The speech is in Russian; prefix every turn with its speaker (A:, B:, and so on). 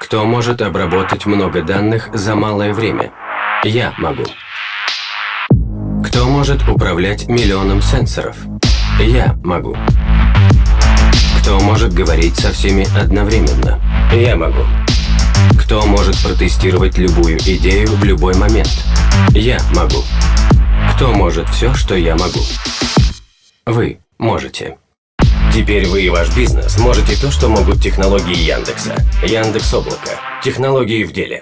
A: Кто может обработать много данных за малое время? Я могу. Кто может управлять миллионом сенсоров? Я могу. Кто может говорить со всеми одновременно? Я могу. Кто может протестировать любую идею в любой момент? Я могу. Кто может все, что я могу? Вы можете. Теперь вы и ваш бизнес можете то, что могут технологии Яндекса. Яндекс.Облако. Технологии в деле.